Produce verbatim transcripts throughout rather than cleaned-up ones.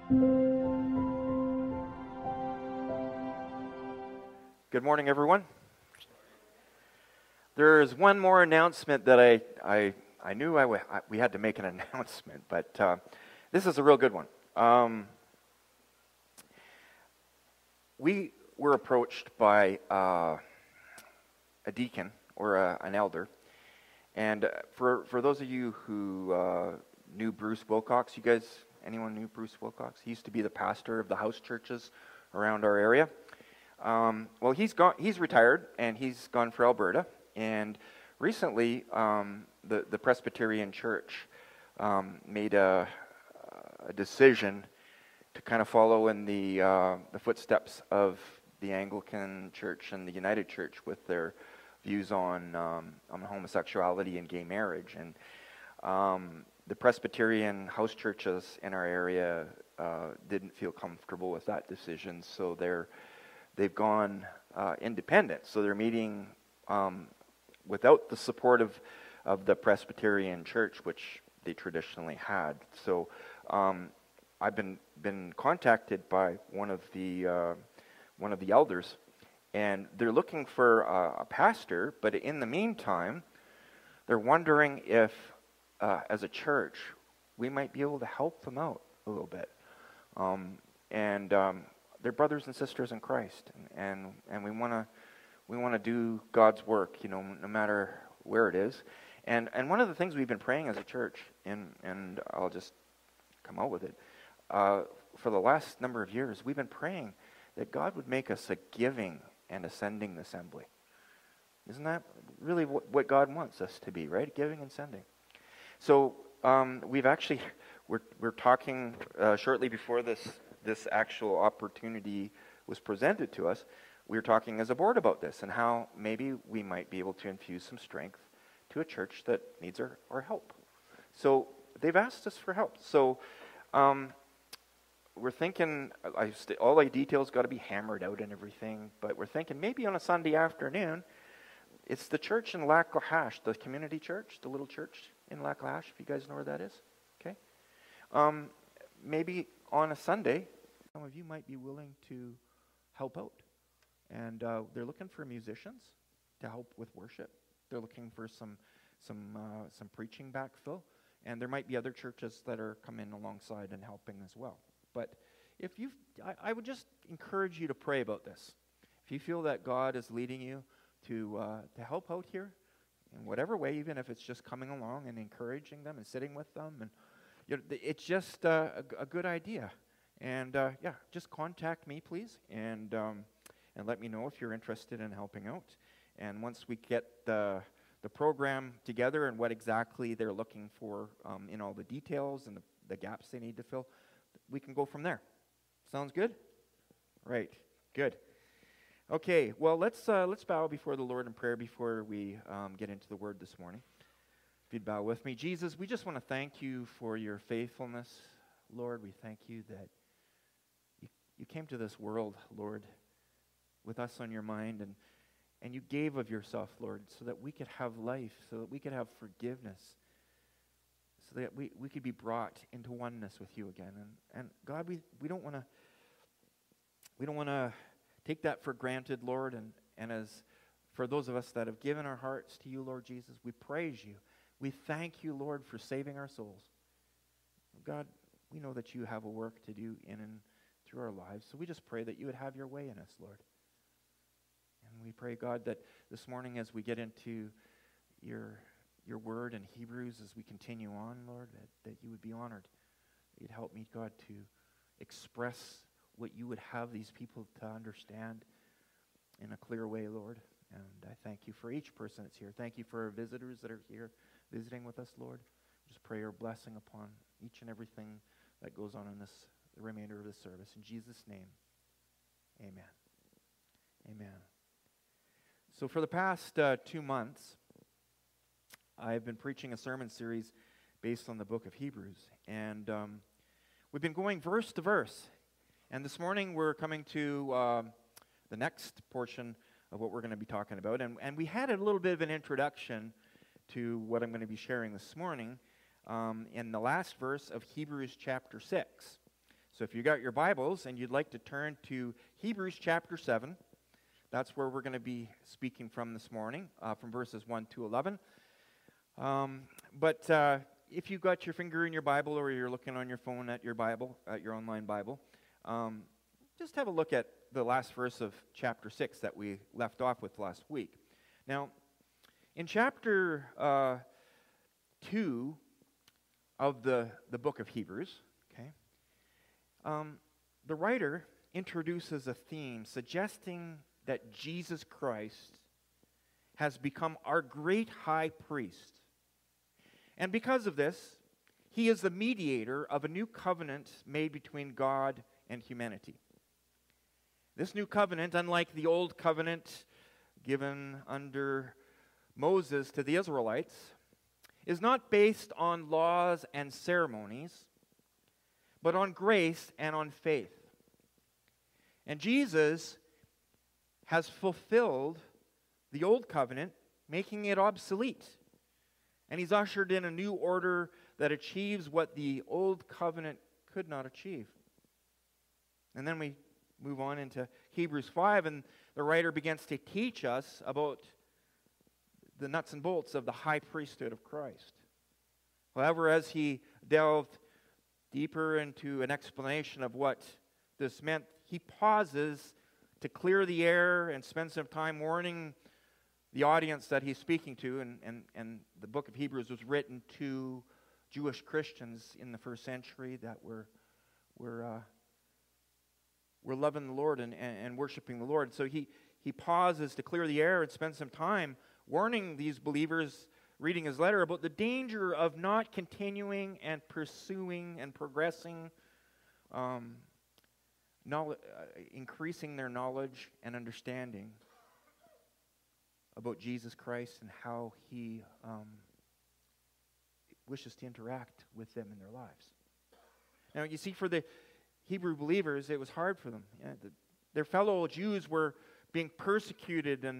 Good morning, everyone. There is one more announcement that I I, I knew I, w- I we had to make an announcement, but uh, this is a real good one. Um, we were approached by uh, a deacon or a, an elder, and uh, for for those of you who uh, knew Bruce Wilcox, you guys, anyone knew Bruce Wilcox? He used to be the pastor of the house churches around our area. Um, well, he's gone. He's retired, and he's gone for Alberta. And recently, um, the the Presbyterian Church um, made a, a decision to kind of follow in the uh, the footsteps of the Anglican Church and the United Church with their views on um, on homosexuality and gay marriage. And um, the Presbyterian house churches in our area uh, didn't feel comfortable with that decision, so they're They've gone uh, independent, so they're meeting um, without the support of, of the Presbyterian Church, which they traditionally had. So um, I've been been contacted by one of the uh, one of the elders, and they're looking for a, a pastor. But in the meantime, they're wondering if, uh, as a church, we might be able to help them out a little bit, um, and. Um, They're brothers and sisters in Christ, and and, and we want to we want to do God's work, you know, no matter where it is. And and one of the things we've been praying as a church, and and I'll just come out with it, uh, for the last number of years, we've been praying that God would make us a giving and a sending assembly. Isn't that really what, what God wants us to be, right? Giving and sending. So um, we've actually we're we're talking uh, shortly before this. this actual opportunity was presented to us, we were talking as a board about this and how maybe we might be able to infuse some strength to a church that needs our, our help. So they've asked us for help. So um, we're thinking, I st- all the details got to be hammered out and everything, but we're thinking maybe on a Sunday afternoon, it's the church in Laclahash, the community church, the little church in Laclahash, if you guys know where that is. Okay. Um, maybe on a Sunday, some of you might be willing to help out. And uh, they're looking for musicians to help with worship. They're looking for some some uh, some preaching backfill. And there might be other churches that are coming alongside and helping as well. But if you, I, I would just encourage you to pray about this. If you feel that God is leading you to uh, to help out here, in whatever way, even if it's just coming along and encouraging them and sitting with them, and you know, it's just uh, a, a good idea. And uh, yeah, just contact me, please, and um, and let me know if you're interested in helping out. And once we get the the program together and what exactly they're looking for um, in all the details and the, the gaps they need to fill, we can go from there. Sounds good? Right. Good. Okay. Well, let's uh, let's bow before the Lord in prayer before we um, get into the Word this morning. If you'd bow with me, Jesus, we just want to thank you for your faithfulness, Lord. We thank you that you came to this world, Lord, with us on your mind, and, and you gave of yourself, Lord, so that we could have life, so that we could have forgiveness, so that we, we could be brought into oneness with you again. And, and God, we, we don't want to we don't want to take that for granted, Lord, and, and as for those of us that have given our hearts to you, Lord Jesus, we praise you. We thank you, Lord, for saving our souls. God, we know that you have a work to do in and through our lives. So we just pray that you would have your way in us, Lord. And we pray, God, that this morning as we get into your your word in Hebrews, as we continue on, Lord, that, that you would be honored. You'd help me, God, to express what you would have these people to understand in a clear way, Lord. And I thank you for each person that's here. Thank you for our visitors that are here visiting with us, Lord. Just pray your blessing upon each and everything that goes on in this the remainder of this service. In Jesus' name, amen. Amen. So for the past uh, two months, I've been preaching a sermon series based on the book of Hebrews. And um, we've been going verse to verse. And this morning we're coming to uh, the next portion of what we're going to be talking about. And, and we had a little bit of an introduction to what I'm going to be sharing this morning um, in the last verse of Hebrews chapter six. So if you got your Bibles and you'd like to turn to Hebrews chapter seven, that's where we're going to be speaking from this morning, uh, from verses one to eleven. Um, but uh, if you got your finger in your Bible or you're looking on your phone at your Bible, at your online Bible, um, just have a look at the last verse of chapter six that we left off with last week. Now, in chapter uh, two of the, the book of Hebrews, okay, um, the writer introduces a theme suggesting that Jesus Christ has become our great high priest. And because of this, he is the mediator of a new covenant made between God and humanity. This new covenant, unlike the old covenant given under Moses to the Israelites, is not based on laws and ceremonies, but on grace and on faith. And Jesus has fulfilled the old covenant, making it obsolete. And he's ushered in a new order that achieves what the old covenant could not achieve. And then we move on into Hebrews five, and the writer begins to teach us about the nuts and bolts of the high priesthood of Christ. However, as he delved deeper into an explanation of what this meant, he pauses to clear the air and spend some time warning the audience that he's speaking to, and, and, and the book of Hebrews was written to Jewish Christians in the first century that were, were, uh, were loving the Lord and, and, and worshiping the Lord. So he, he pauses to clear the air and spend some time warning these believers, reading his letter, about the danger of not continuing and pursuing and progressing, um, knowledge, uh, increasing their knowledge and understanding about Jesus Christ and how he um, wishes to interact with them in their lives. Now, you see, for the Hebrew believers, it was hard for them. Yeah, the, their fellow Jews were being persecuted, and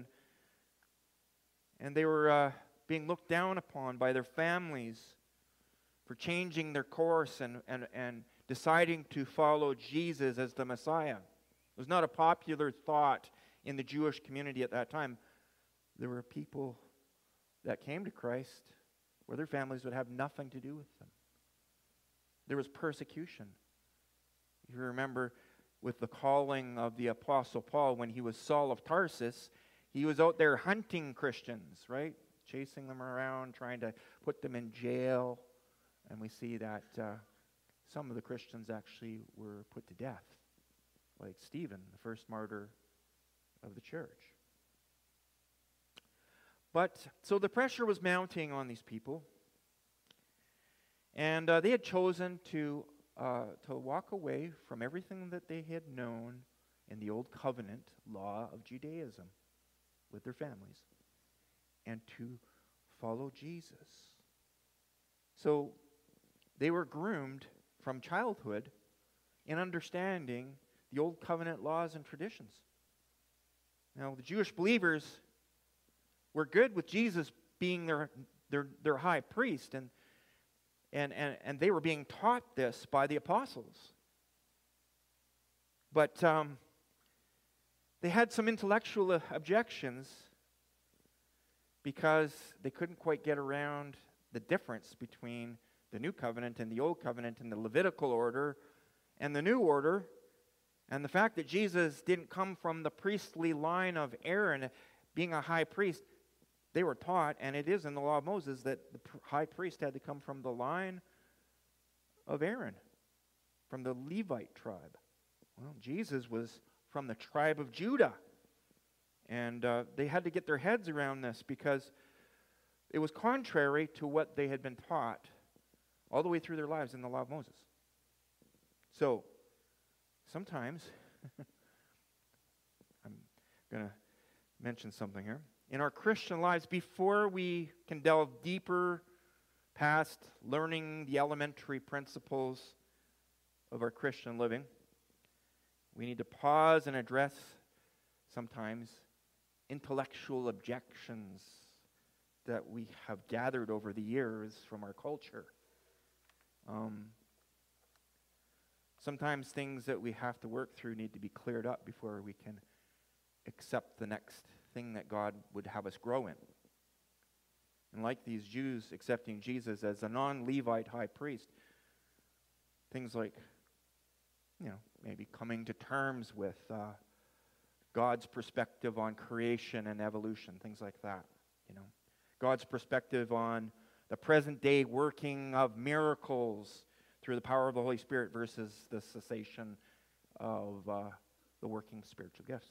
and they were uh, being looked down upon by their families for changing their course and, and, and deciding to follow Jesus as the Messiah. It was not a popular thought in the Jewish community at that time. There were people that came to Christ where their families would have nothing to do with them. There was persecution. You remember with the calling of the Apostle Paul when he was Saul of Tarsus, he was out there hunting Christians, right? Chasing them around, trying to put them in jail. And we see that uh, some of the Christians actually were put to death, like Stephen, the first martyr of the church. But, so the pressure was mounting on these people, and uh, they had chosen to, uh, to walk away from everything that they had known in the Old Covenant law of Judaism with their families, and to follow Jesus. So, they were groomed from childhood in understanding the Old Covenant laws and traditions. Now, the Jewish believers were good with Jesus being their, their, their high priest, and, and, and, and they were being taught this by the apostles. But um, they had some intellectual objections because they couldn't quite get around the difference between the New Covenant and the Old Covenant and the Levitical order and the New Order, and the fact that Jesus didn't come from the priestly line of Aaron being a high priest. They were taught, and it is in the law of Moses, that the high priest had to come from the line of Aaron, from the Levite tribe. Well, Jesus was from the tribe of Judah, and uh, they had to get their heads around this because it was contrary to what they had been taught all the way through their lives in the law of Moses. So, sometimes, I'm going to mention something here. In our Christian lives, before we can delve deeper past learning the elementary principles of our Christian living, we need to pause and address sometimes intellectual objections that we have gathered over the years from our culture. Um, sometimes things that we have to work through need to be cleared up before we can accept the next thing that God would have us grow in. And like these Jews accepting Jesus as a non-Levite high priest, things like, you know, maybe coming to terms with uh, God's perspective on creation and evolution, things like that, you know. God's perspective on the present day working of miracles through the power of the Holy Spirit versus the cessation of uh, the working spiritual gifts.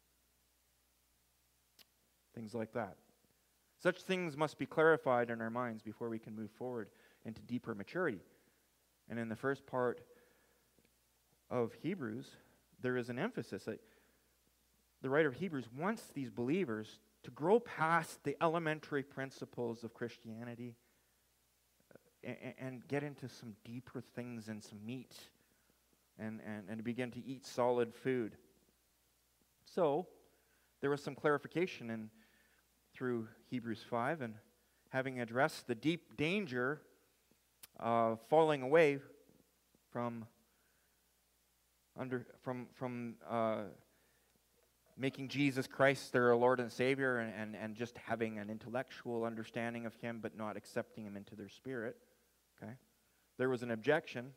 Things like that. Such things must be clarified in our minds before we can move forward into deeper maturity. And in the first part of Hebrews, there is an emphasis that the writer of Hebrews wants these believers to grow past the elementary principles of Christianity and, and get into some deeper things and some meat and, and, and begin to eat solid food. So, there was some clarification in through Hebrews five, and having addressed the deep danger of falling away from under from from uh, making Jesus Christ their Lord and Savior, and, and, and just having an intellectual understanding of Him, but not accepting Him into their spirit. Okay, there was an objection.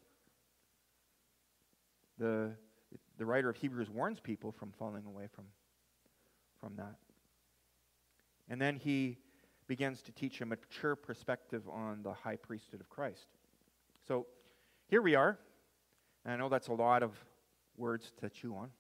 The the writer of Hebrews warns people from falling away from from that. And then he begins to teach a mature perspective on the high priesthood of Christ. So here we are. And I know that's a lot of words to chew on.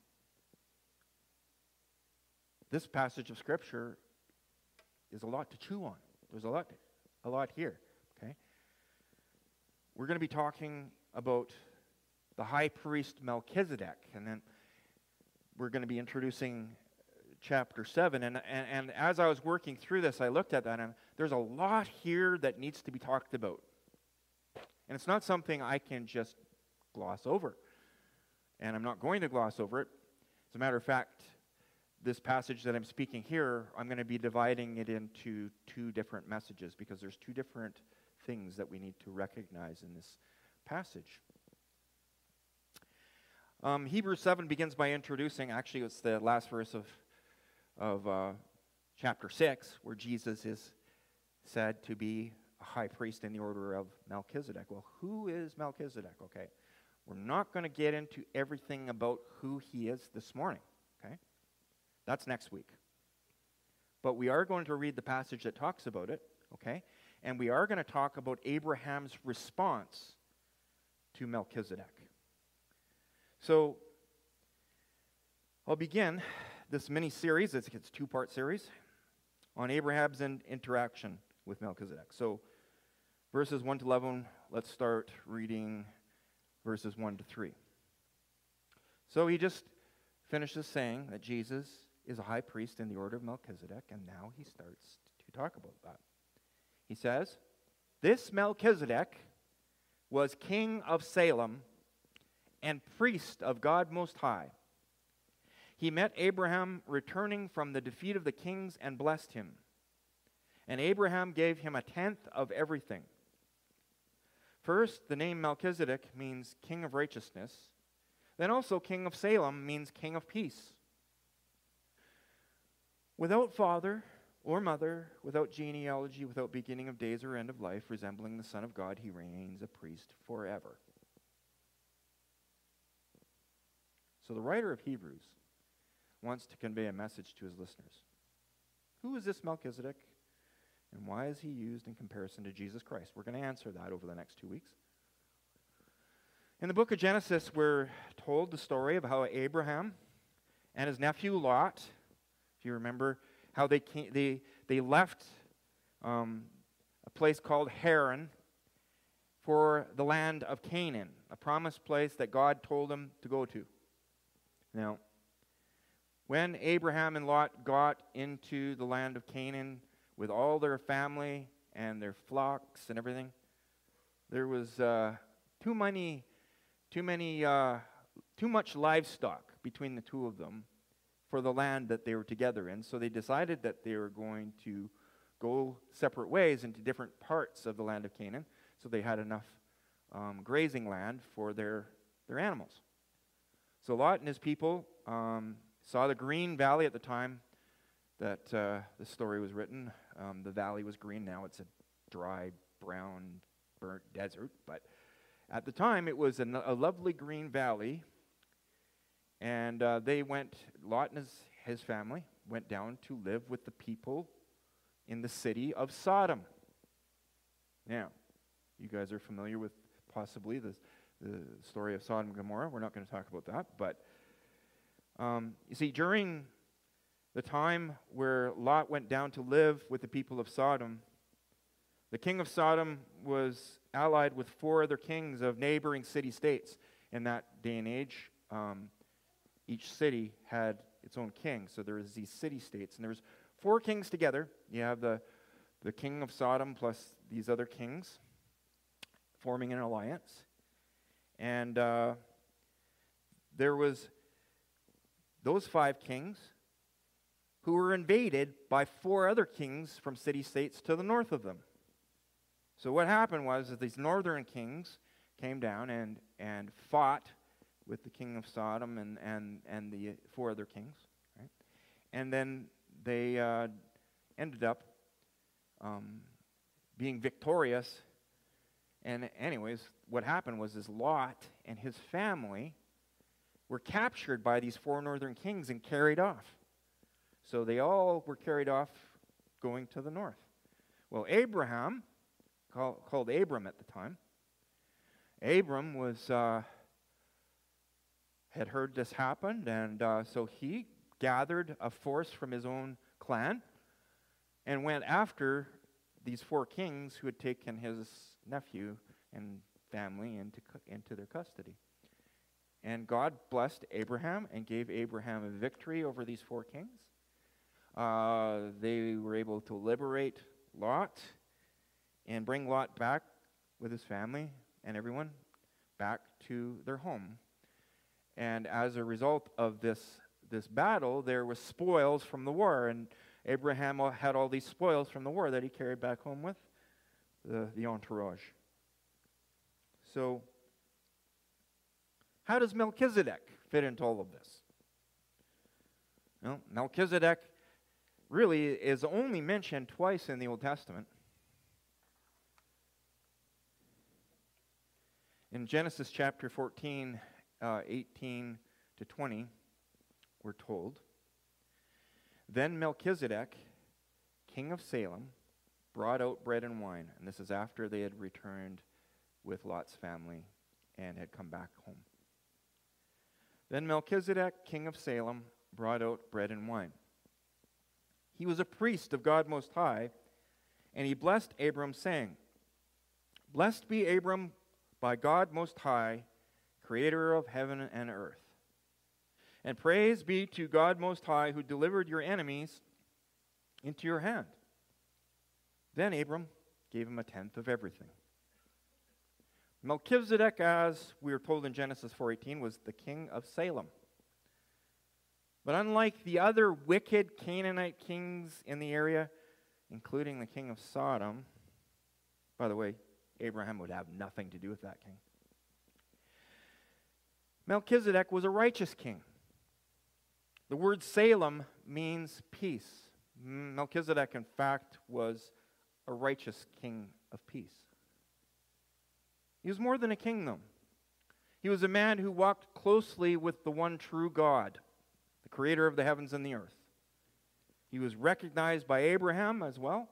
This passage of Scripture is a lot to chew on. There's a lot, a lot here. Okay, we're going to be talking about the high priest Melchizedek, and then we're going to be introducing chapter seven, and, and, and as I was working through this, I looked at that, and there's a lot here that needs to be talked about. And it's not something I can just gloss over. And I'm not going to gloss over it. As a matter of fact, this passage that I'm speaking here, I'm going to be dividing it into two different messages, because there's two different things that we need to recognize in this passage. Um, Hebrews seven begins by introducing, actually it's the last verse of of uh, chapter six, where Jesus is said to be a high priest in the order of Melchizedek. Well, who is Melchizedek? Okay, we're not going to get into everything about who he is this morning. Okay, that's next week. But we are going to read the passage that talks about it. Okay, and we are going to talk about Abraham's response to Melchizedek. So I'll begin this mini-series, it's, it's a two-part series, on Abraham's in, interaction with Melchizedek. So, verses one to eleven, let's start reading verses one to three. So he just finishes saying that Jesus is a high priest in the order of Melchizedek, and now he starts to talk about that. He says, "This Melchizedek was king of Salem and priest of God Most High. He met Abraham returning from the defeat of the kings and blessed him. And Abraham gave him a tenth of everything." First, the name Melchizedek means king of righteousness. Then also king of Salem means king of peace. Without father or mother, without genealogy, without beginning of days or end of life, resembling the Son of God, he reigns a priest forever. So the writer of Hebrews wants to convey a message to his listeners. Who is this Melchizedek, and why is he used in comparison to Jesus Christ? We're going to answer that over the next two weeks. In the book of Genesis, we're told the story of how Abraham and his nephew Lot, if you remember, how they came, they they left um, a place called Haran for the land of Canaan, a promised place that God told them to go to. Now, when Abraham and Lot got into the land of Canaan with all their family and their flocks and everything, there was uh, too many, too many, uh, too much livestock between the two of them for the land that they were together in. So they decided that they were going to go separate ways into different parts of the land of Canaan. So they had enough um, grazing land for their their animals. So Lot and his people um, saw the green valley at the time that uh, the story was written. Um, the valley was green. Now it's a dry, brown, burnt desert. But at the time, it was a, a lovely green valley. And uh, they went, Lot and his, his family went down to live with the people in the city of Sodom. Now, you guys are familiar with possibly the, the story of Sodom and Gomorrah. We're not going to talk about that. But um, you see, during the time where Lot went down to live with the people of Sodom, the king of Sodom was allied with four other kings of neighboring city-states. In that day and age, um, each city had its own king. So there was these city-states, and there was four kings together. You have the, the king of Sodom plus these other kings forming an alliance. And uh, there was those five kings who were invaded by four other kings from city-states to the north of them. So what happened was that these northern kings came down and, and fought with the king of Sodom and, and, and the four other kings. Right? And then they uh, ended up um, being victorious. And anyways, what happened was this Lot and his family were captured by these four northern kings and carried off. So they all were carried off going to the north. Well, Abraham, call, called Abram at the time, Abram was uh, had heard this happened, and uh, so he gathered a force from his own clan and went after these four kings who had taken his nephew and family into, into their custody. And God blessed Abraham and gave Abraham a victory over these four kings. Uh, they were able to liberate Lot and bring Lot back with his family and everyone back to their home. And as a result of this, this battle, there was spoils from the war. And Abraham had all these spoils from the war that he carried back home with the, the entourage. So, how does Melchizedek fit into all of this? Well, Melchizedek really is only mentioned twice in the Old Testament. In Genesis chapter fourteen, uh, eighteen to twenty, we're told, "Then Melchizedek, king of Salem, brought out bread and wine." And this is after they had returned with Lot's family and had come back home. "Then Melchizedek, king of Salem, brought out bread and wine. He was a priest of God Most High, and he blessed Abram, saying, 'Blessed be Abram by God Most High, creator of heaven and earth. And praise be to God Most High, who delivered your enemies into your hand.' Then Abram gave him a tenth of everything." Melchizedek, as we are told in Genesis four eighteen, was the king of Salem. But unlike the other wicked Canaanite kings in the area, including the king of Sodom, by the way, Abraham would have nothing to do with that king, Melchizedek was a righteous king. The word Salem means peace. Melchizedek, in fact, was a righteous king of peace. He was more than a king, though. He was a man who walked closely with the one true God, the creator of the heavens and the earth. He was recognized by Abraham as well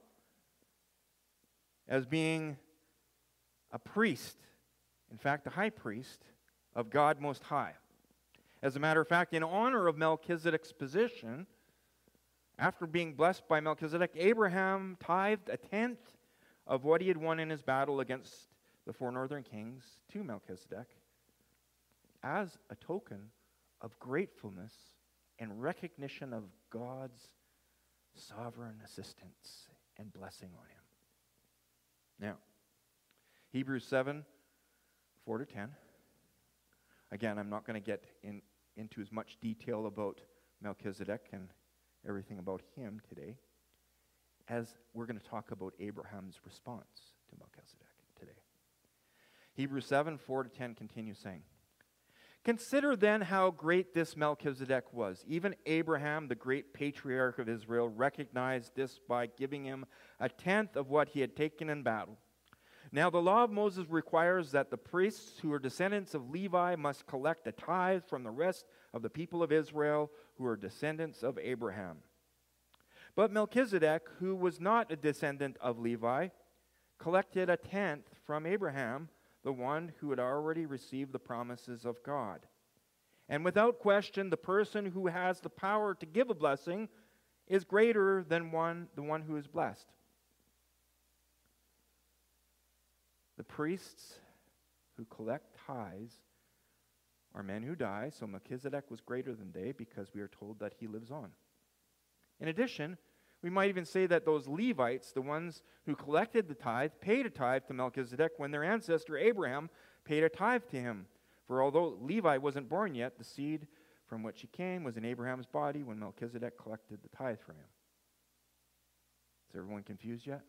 as being a priest, in fact, the high priest of God Most High. As a matter of fact, in honor of Melchizedek's position, after being blessed by Melchizedek, Abraham tithed a tenth of what he had won in his battle against the four northern kings to Melchizedek as a token of gratefulness and recognition of God's sovereign assistance and blessing on him. Now, Hebrews seven, four to ten. Again, I'm not going to get in, into as much detail about Melchizedek and everything about him today, as we're going to talk about Abraham's response to Melchizedek today. Hebrews seven, four to ten continues saying, Consider then how great this Melchizedek was. Even Abraham, the great patriarch of Israel, recognized this by giving him a tenth of what he had taken in battle. Now the law of Moses requires that the priests who are descendants of Levi must collect a tithe from the rest of the people of Israel who are descendants of Abraham. But Melchizedek, who was not a descendant of Levi, collected a tenth from Abraham, the one who had already received the promises of God. And without question, the person who has the power to give a blessing is greater than one, the one who is blessed. The priests who collect tithes are men who die, so Melchizedek was greater than they because we are told that he lives on. In addition, we might even say that those Levites, the ones who collected the tithe, paid a tithe to Melchizedek when their ancestor Abraham paid a tithe to him. For although Levi wasn't born yet, the seed from which he came was in Abraham's body when Melchizedek collected the tithe from him. Is everyone confused yet?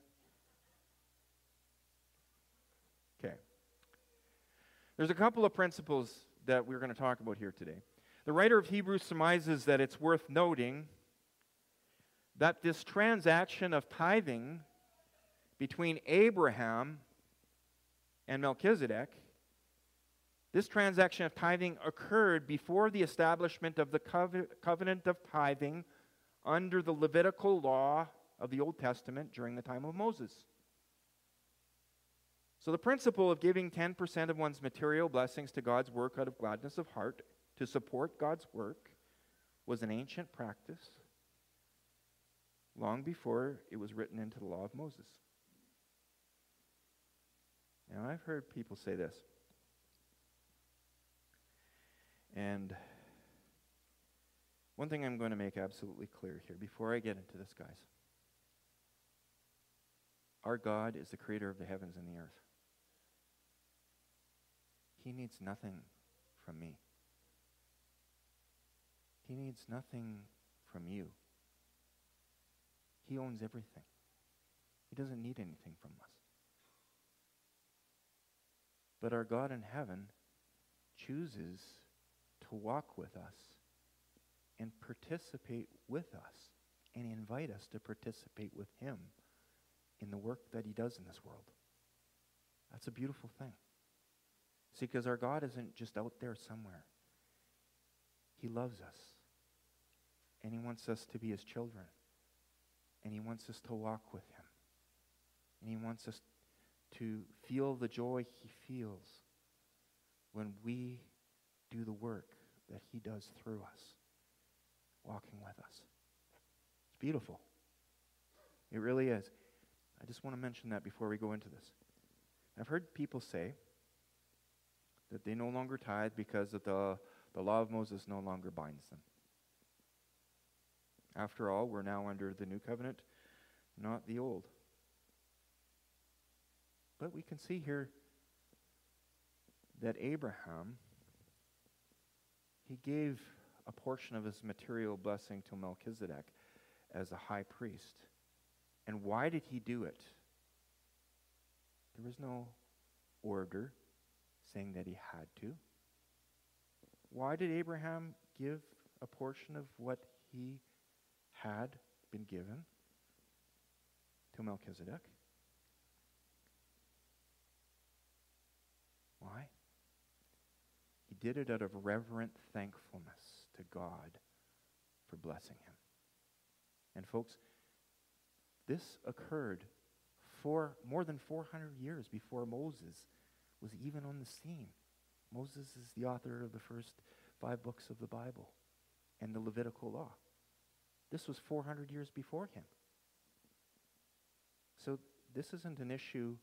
Okay. There's a couple of principles that we're going to talk about here today. The writer of Hebrews surmises that it's worth noting that this transaction of tithing between Abraham and Melchizedek, this transaction of tithing occurred before the establishment of the covenant of tithing under the Levitical law of the Old Testament during the time of Moses. So the principle of giving ten percent of one's material blessings to God's work out of gladness of heart to support God's work was an ancient practice long before it was written into the law of Moses. Now, I've heard people say this, and one thing I'm going to make absolutely clear here before I get into this, guys. Our God is the creator of the heavens and the earth. He needs nothing from me. He needs nothing from you. He owns everything. He doesn't need anything from us. But our God in heaven chooses to walk with us and participate with us and invite us to participate with Him in the work that He does in this world. That's a beautiful thing. See, because our God isn't just out there somewhere. He loves us. And He wants us to be His children. And He wants us to walk with Him. And He wants us to feel the joy He feels when we do the work that He does through us, walking with us. It's beautiful. It really is. I just want to mention that before we go into this. I've heard people say that they no longer tithe because of the, the law of Moses no longer binds them. After all, we're now under the new covenant, not the old. But we can see here that Abraham, he gave a portion of his material blessing to Melchizedek as a high priest. And why did he do it? There was no order saying that he had to. Why did Abraham give a portion of what he had been given to Melchizedek? Why? He did it out of reverent thankfulness to God for blessing him. And folks, this occurred for more than four hundred years before Moses was even on the scene. Moses is the author of the first five books of the Bible and the Levitical law. This was four hundred years before him. So this isn't an issue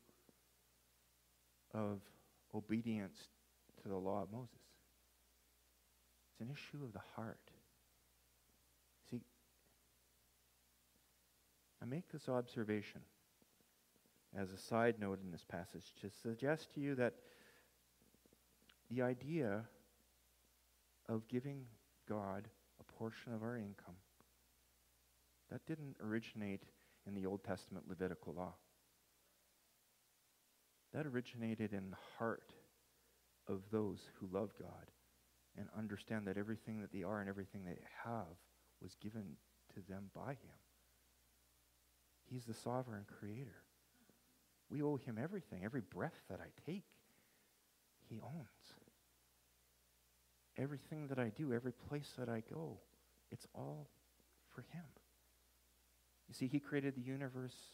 of obedience to the law of Moses. It's an issue of the heart. See, I make this observation as a side note in this passage to suggest to you that the idea of giving God a portion of our income, that didn't originate in the Old Testament Levitical law. That originated in the heart of those who love God and understand that everything that they are and everything they have was given to them by him. He's the sovereign creator. We owe him everything. Every breath that I take, he owns. Everything that I do, every place that I go, it's all for him. You see, he created the universe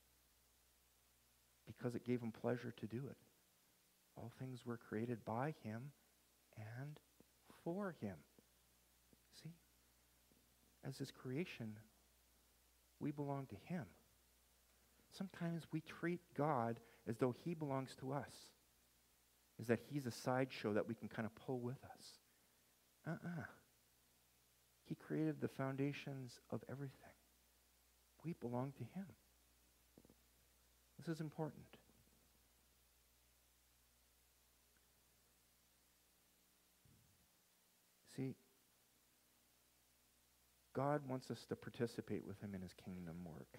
because it gave him pleasure to do it. All things were created by him and for him. See? As his creation, we belong to him. Sometimes we treat God as though he belongs to us. Is that he's a sideshow that we can kind of pull with us. Uh-uh. He created the foundations of everything. We belong to him. This is important. See, God wants us to participate with him in his kingdom work.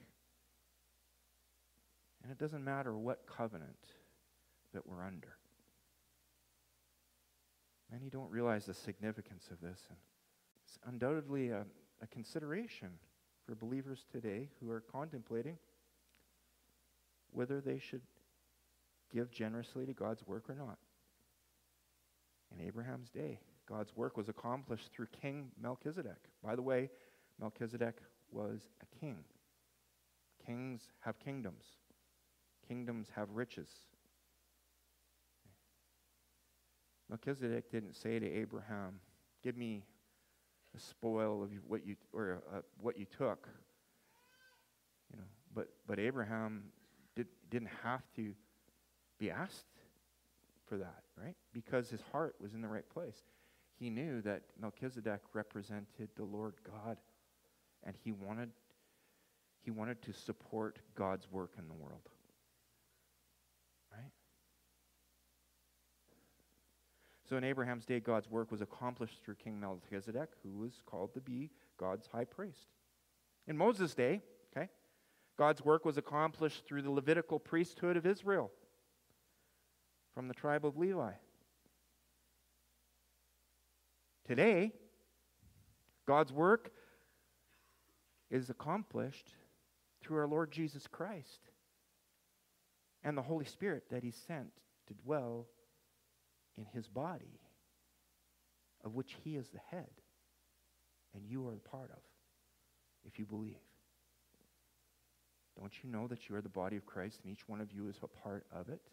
And it doesn't matter what covenant that we're under. Many don't realize the significance of this, and it's undoubtedly a, a consideration for believers today who are contemplating whether they should give generously to God's work or not. In Abraham's day, God's work was accomplished through King Melchizedek. By the way, Melchizedek was a king. Kings have kingdoms. Kingdoms have riches. Melchizedek didn't say to Abraham, "Give me a spoil of what you or uh, what you took." You know, but but Abraham did, didn't have to be asked for that, right? Because his heart was in the right place. He knew that Melchizedek represented the Lord God, and he wanted he wanted to support God's work in the world. Right? So in Abraham's day, God's work was accomplished through King Melchizedek, who was called to be God's high priest. In Moses' day, okay, God's work was accomplished through the Levitical priesthood of Israel from the tribe of Levi. Today, God's work is accomplished through our Lord Jesus Christ and the Holy Spirit that he sent to dwell in his body, of which he is the head, and you are a part of, if you believe. Don't you know that you are the body of Christ and each one of you is a part of it?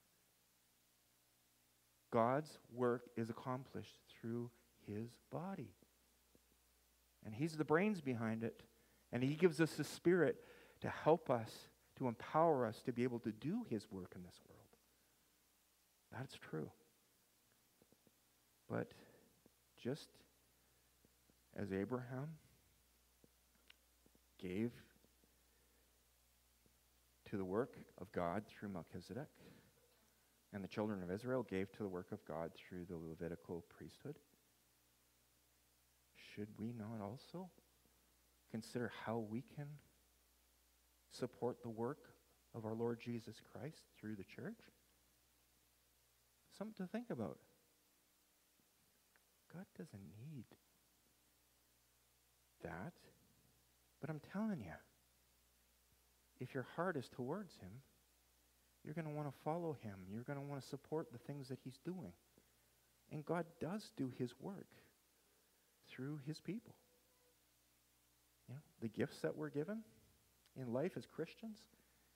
God's work is accomplished through his body. And he's the brains behind it. And he gives us the Spirit to help us, to empower us to be able to do his work in this world. That's true. But just as Abraham gave to the work of God through Melchizedek, and the children of Israel gave to the work of God through the Levitical priesthood, should we not also consider how we can support the work of our Lord Jesus Christ through the church? Something to think about. God doesn't need that. But I'm telling you, if your heart is towards him, you're going to want to follow him. You're going to want to support the things that he's doing. And God does do his work through his people. You know, the gifts that we're given in life as Christians,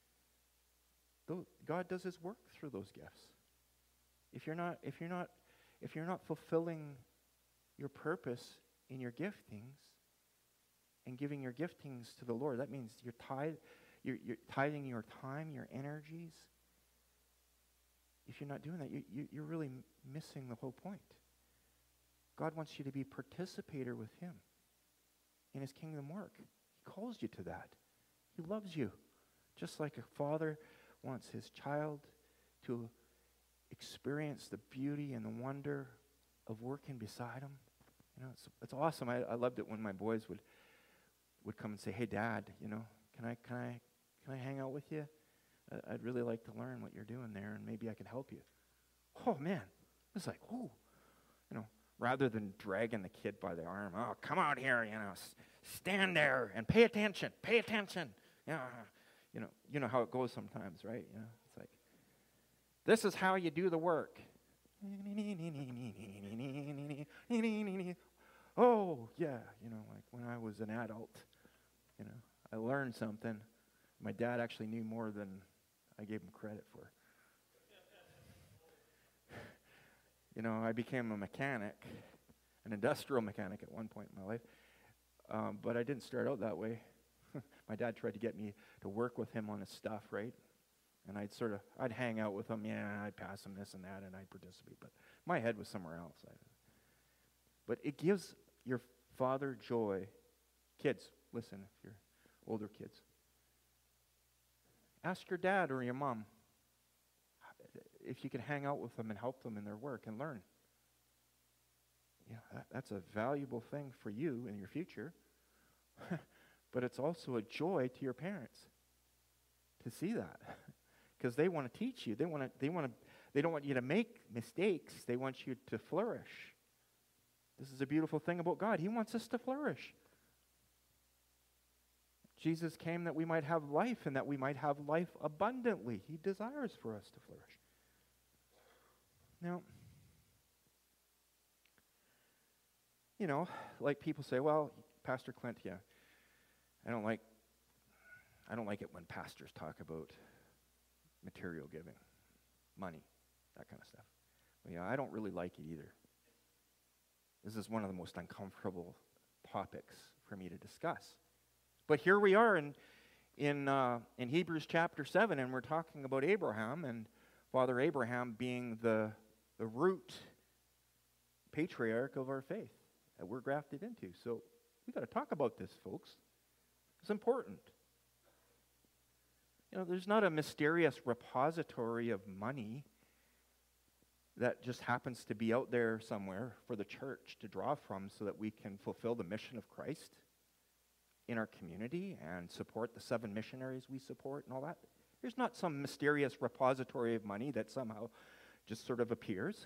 God does his work through those gifts. If you're not, if you're not, if you're not fulfilling your purpose in your giftings and giving your giftings to the Lord, that means you're tithe, you're, you're tithing your time, your energies. If you're not doing that, you, you, you're really missing the whole point. God wants you to be a participator with him in his kingdom work. He calls you to that. He loves you. Just like a father wants his child to experience the beauty and the wonder of working beside him. You know, it's, it's awesome. I, I loved it when my boys would would come and say, "Hey, Dad, you know, can I can I can I hang out with you? Uh, I'd really like to learn what you're doing there, and maybe I can help you." Oh man, it's like, oh, you know, rather than dragging the kid by the arm. Oh, come out here, you know, s- stand there and pay attention, pay attention. Yeah, you know, you know how it goes sometimes, right? You know, it's like, this is how you do the work. Oh, yeah, you know, like when I was an adult, you know, I learned something. My dad actually knew more than I gave him credit for. You know, I became a mechanic, an industrial mechanic at one point in my life, um, but I didn't start out that way. My dad tried to get me to work with him on his stuff, right? And I'd sort of, I'd hang out with him, yeah, I'd pass him this and that, and I'd participate, but my head was somewhere else. I, but it gives your father joy. Kids, listen, if you're older kids, ask your dad or your mom if you can hang out with them and help them in their work and learn. You know, that, that's a valuable thing for you in your future, but it's also a joy to your parents to see that, because they want to teach you. They want to. They want to. They don't want you to make mistakes. They want you to flourish. This is a beautiful thing about God. He wants us to flourish. Jesus came that we might have life and that we might have life abundantly. He desires for us to flourish. Now, you know, like people say, well, Pastor Clint, yeah, I don't like, I don't like it when pastors talk about material giving, money, that kind of stuff. But yeah, I don't really like it either. This is one of the most uncomfortable topics for me to discuss. But here we are in in uh, in Hebrews chapter seven, and we're talking about Abraham, and Father Abraham being the the root patriarch of our faith that we're grafted into. So we got to talk about this, folks. It's important. You know, there's not a mysterious repository of money that just happens to be out there somewhere for the church to draw from so that we can fulfill the mission of Christ in our community and support the seven missionaries we support and all that. There's not some mysterious repository of money that somehow just sort of appears.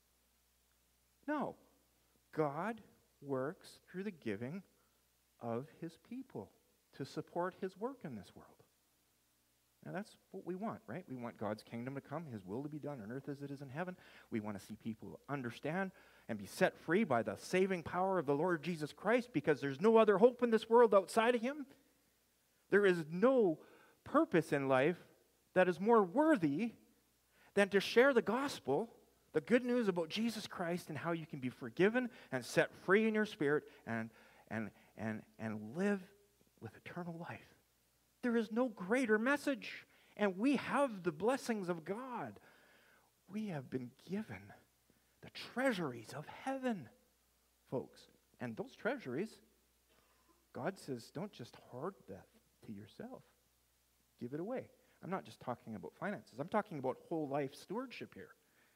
No. God works through the giving of his people to support his work in this world. Now that's what we want, right? We want God's kingdom to come, his will to be done on earth as it is in heaven. We want to see people understand and be set free by the saving power of the Lord Jesus Christ, because there's no other hope in this world outside of him. There is no purpose in life that is more worthy than to share the gospel, the good news about Jesus Christ and how you can be forgiven and set free in your spirit and and and and live with eternal life. There is no greater message, and we have the blessings of God. We have been given the treasuries of heaven, folks. And those treasuries, God says, don't just hoard that to yourself. Give it away. I'm not just talking about finances. I'm talking about whole life stewardship here.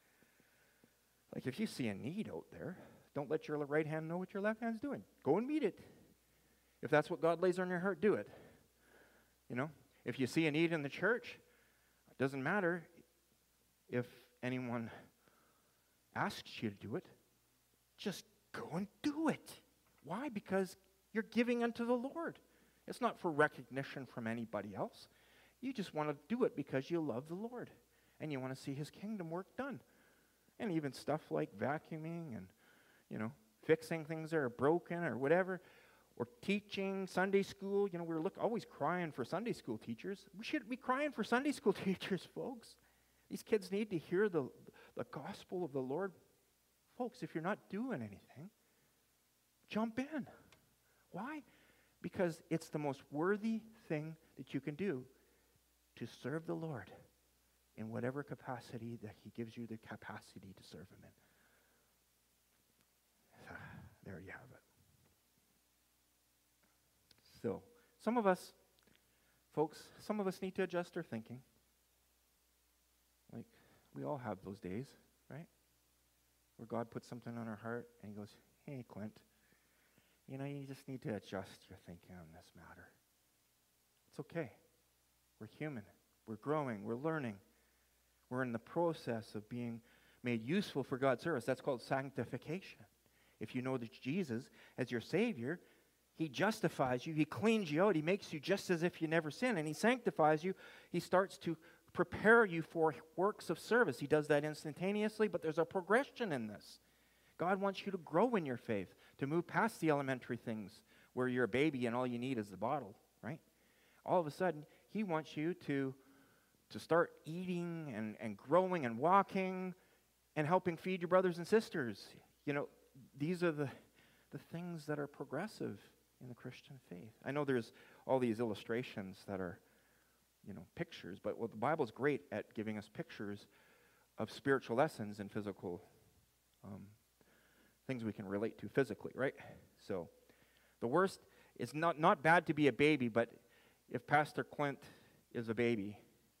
Like if you see a need out there, don't let your right hand know what your left hand's doing. Go and meet it. If that's what God lays on your heart, do it. You know, if you see a need in the church, it doesn't matter if anyone asks you to do it. Just go and do it. Why? Because you're giving unto the Lord. It's not for recognition from anybody else. You just want to do it because you love the Lord and you want to see his kingdom work done. And even stuff like vacuuming and, you know, fixing things that are broken or whatever, or teaching Sunday school. You know, we're look, always crying for Sunday school teachers. We should be crying for Sunday school teachers, folks. These kids need to hear the, the gospel of the Lord. Folks, if you're not doing anything, jump in. Why? Because it's the most worthy thing that you can do to serve the Lord in whatever capacity that he gives you the capacity to serve him in. There you have it. So, some of us, folks, some of us need to adjust our thinking. Like, we all have those days, right? Where God puts something on our heart and he goes, hey, Clint, you know, you just need to adjust your thinking on this matter. It's okay. We're human. We're growing. We're learning. We're in the process of being made useful for God's service. That's called sanctification. If you know that Jesus as your Savior, He justifies you. He cleans you out. He makes you just as if you never sinned. And He sanctifies you. He starts to prepare you for works of service. He does that instantaneously, but there's a progression in this. God wants you to grow in your faith, to move past the elementary things where you're a baby and all you need is the bottle, right? All of a sudden, He wants you to, to start eating and, and growing and walking and helping feed your brothers and sisters. You know, these are the, the things that are progressive in the Christian faith. I know there's all these illustrations that are, you know, pictures, but well, the Bible's great at giving us pictures of spiritual lessons and physical um, things we can relate to physically, right? So the worst is not, not bad to be a baby, but if Pastor Clint is a baby,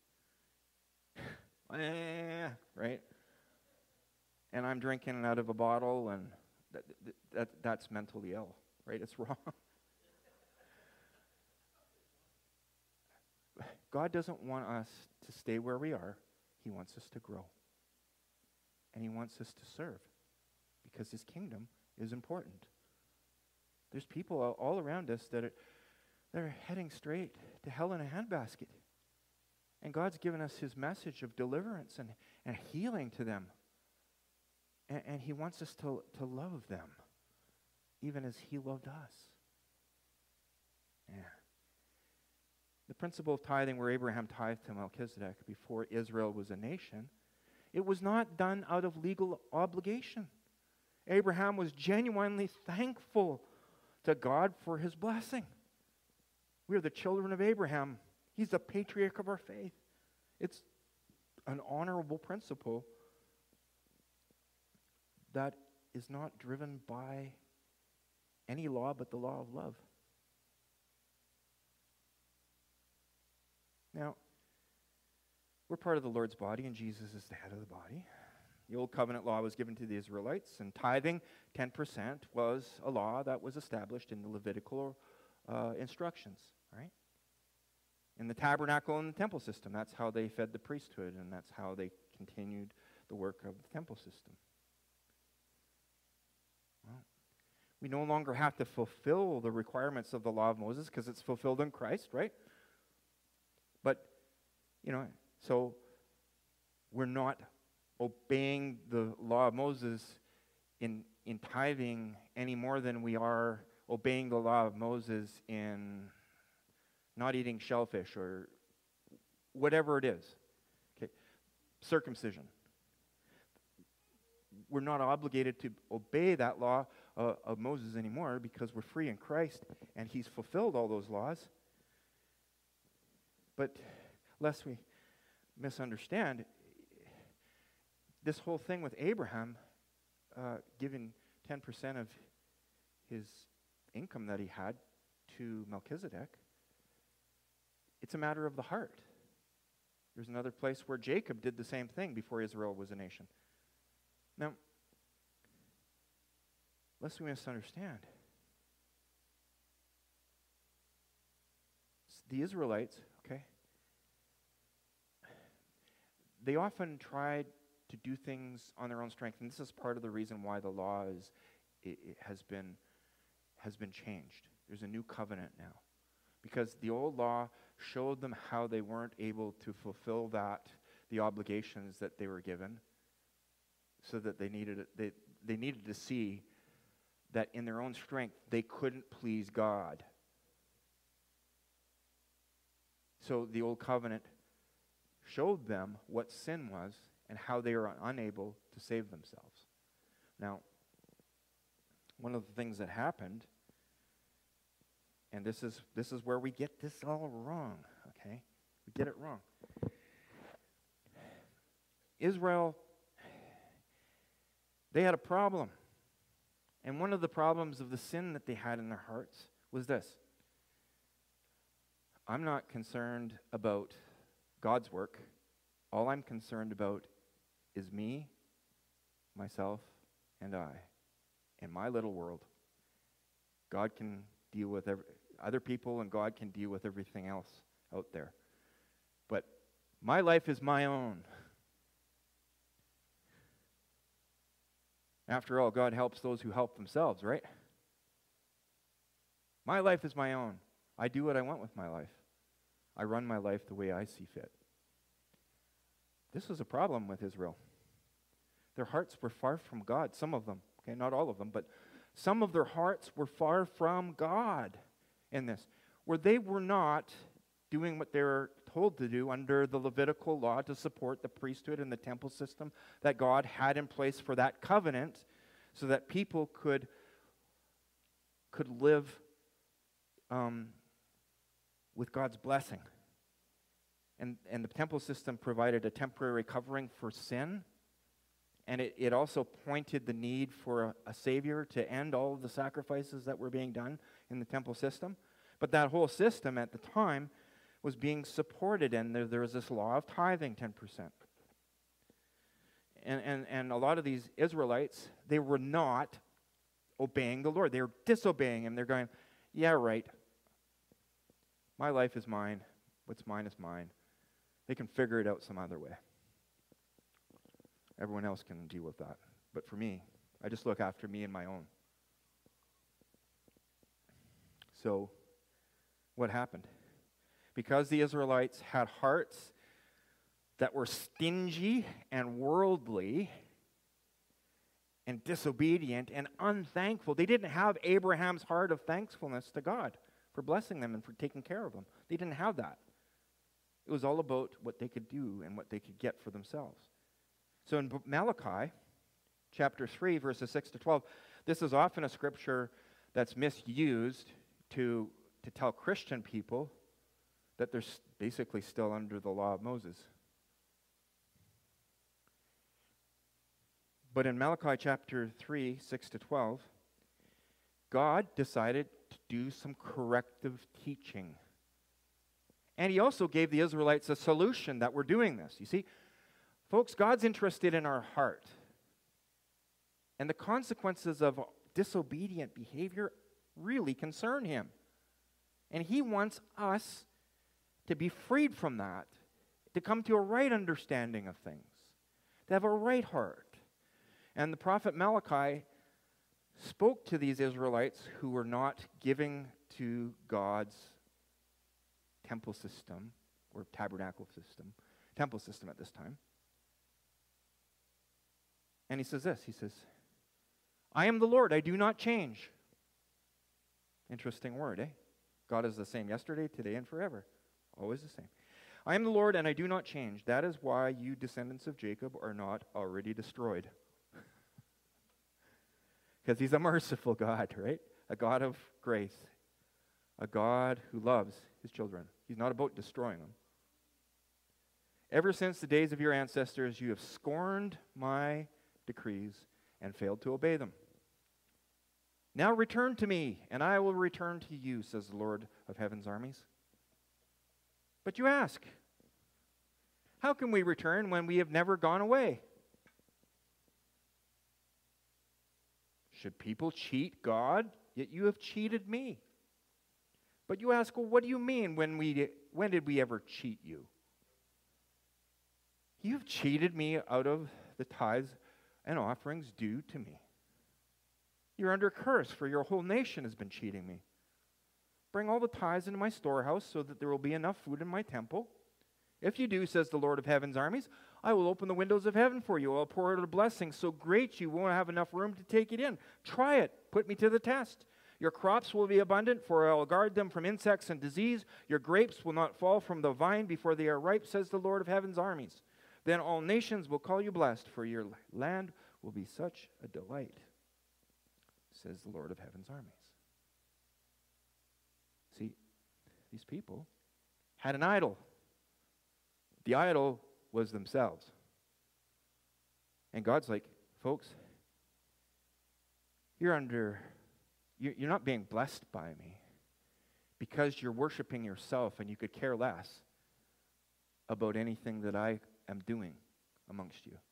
eh, right? And I'm drinking out of a bottle, and that, that that's mentally ill, right? It's wrong. God doesn't want us to stay where we are. He wants us to grow. And He wants us to serve because His kingdom is important. There's people all around us that are, that are heading straight to hell in a handbasket. And God's given us His message of deliverance and, and healing to them. And, and He wants us to, to love them, even as He loved us. Yeah. The principle of tithing, where Abraham tithed to Melchizedek before Israel was a nation, it was not done out of legal obligation. Abraham was genuinely thankful to God for His blessing. We are the children of Abraham. He's the patriarch of our faith. It's an honorable principle that is not driven by any law but the law of love. Now, we're part of the Lord's body, and Jesus is the head of the body. The Old Covenant law was given to the Israelites, and tithing, ten percent, was a law that was established in the Levitical uh, instructions, right? In the tabernacle and the temple system, that's how they fed the priesthood, and that's how they continued the work of the temple system. Well, we no longer have to fulfill the requirements of the law of Moses because it's fulfilled in Christ, right? But, you know, so we're not obeying the law of Moses in, in tithing any more than we are obeying the law of Moses in not eating shellfish or whatever it is. Okay, circumcision. We're not obligated to obey that law uh, of Moses anymore because we're free in Christ and He's fulfilled all those laws. But lest we misunderstand, this whole thing with Abraham uh, giving ten percent of his income that he had to Melchizedek, it's a matter of the heart. There's another place where Jacob did the same thing before Israel was a nation. Now, lest we misunderstand, the Israelites, okay, they often tried to do things on their own strength, and this is part of the reason why the law is it, it has been has been changed. There's a new covenant now, because the old law showed them how they weren't able to fulfill that the obligations that they were given, so that they needed they they needed to see that in their own strength they couldn't please God. So the old covenant showed them what sin was and how they were unable to save themselves. Now, one of the things that happened, and this is this is where we get this all wrong, okay? We get it wrong. Israel, they had a problem. And one of the problems of the sin that they had in their hearts was this: I'm not concerned about God's work. All I'm concerned about is me, myself, and I, in my little world. God can deal with every, other people, and God can deal with everything else out there. But my life is my own. After all, God helps those who help themselves, right? My life is my own. I do what I want with my life. I run my life the way I see fit. This was a problem with Israel. Their hearts were far from God, some of them. Okay, not all of them, but some of their hearts were far from God in this, where they were not doing what they were told to do under the Levitical law to support the priesthood and the temple system that God had in place for that covenant so that people could, could live um, with God's blessing. And, and the temple system provided a temporary covering for sin, and it, it also pointed the need for a, a Savior to end all of the sacrifices that were being done in the temple system. But that whole system at the time was being supported, and there, there was this law of tithing ten percent. And, and, and a lot of these Israelites, they were not obeying the Lord. They were disobeying Him. They're going, yeah, right. My life is mine. What's mine is mine. They can figure it out some other way. Everyone else can deal with that. But for me, I just look after me and my own. So, what happened? Because the Israelites had hearts that were stingy and worldly and disobedient and unthankful, they didn't have Abraham's heart of thankfulness to God for blessing them and for taking care of them. They didn't have that. It was all about what they could do and what they could get for themselves. So in Malachi, chapter three, verses six to twelve, this is often a scripture that's misused to, to tell Christian people that they're basically still under the law of Moses. But in Malachi chapter three, six to twelve, God decided to do some corrective teaching. And He also gave the Israelites a solution that we're doing this. You see, folks, God's interested in our heart. And the consequences of disobedient behavior really concern Him. And He wants us to be freed from that, to come to a right understanding of things, to have a right heart. And the prophet Malachi spoke to these Israelites who were not giving to God's temple system, or tabernacle system, temple system at this time. And he says this, he says, I am the Lord, I do not change. Interesting word, eh? God is the same yesterday, today, and forever. Always the same. I am the Lord, and I do not change. That is why you descendants of Jacob are not already destroyed. Because He's a merciful God, right? A God of grace. A God who loves His children. He's not about destroying them. Ever since the days of your ancestors, you have scorned my decrees and failed to obey them. Now return to me, and I will return to you, says the Lord of heaven's armies. But you ask, how can we return when we have never gone away? Should people cheat God? Yet you have cheated me. But you ask, well, what do you mean when we when did we ever cheat you? You've cheated me out of the tithes and offerings due to me. You're under curse, for your whole nation has been cheating me. Bring all the tithes into my storehouse so that there will be enough food in my temple. If you do, says the Lord of heaven's armies, I will open the windows of heaven for you. I'll pour out a blessing so great you won't have enough room to take it in. Try it. Put me to the test. Your crops will be abundant, for I will guard them from insects and disease. Your grapes will not fall from the vine before they are ripe, says the Lord of heaven's armies. Then all nations will call you blessed, for your land will be such a delight, says the Lord of heaven's armies. See, these people had an idol. The idol was themselves. And God's like, folks, you're under, you're not being blessed by me because you're worshiping yourself and you could care less about anything that I am doing amongst you.